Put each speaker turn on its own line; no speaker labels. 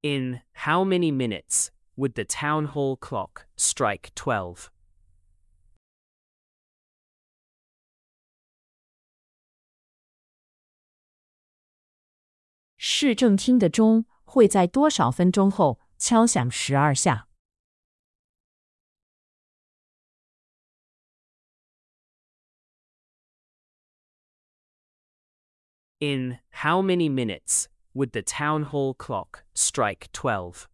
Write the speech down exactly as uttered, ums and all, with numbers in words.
In how many minutes would the town hall clock strike twelve?
市政厅的钟会在多少分钟后敲响十二下？
In how many minutes would the town hall clock strike twelve?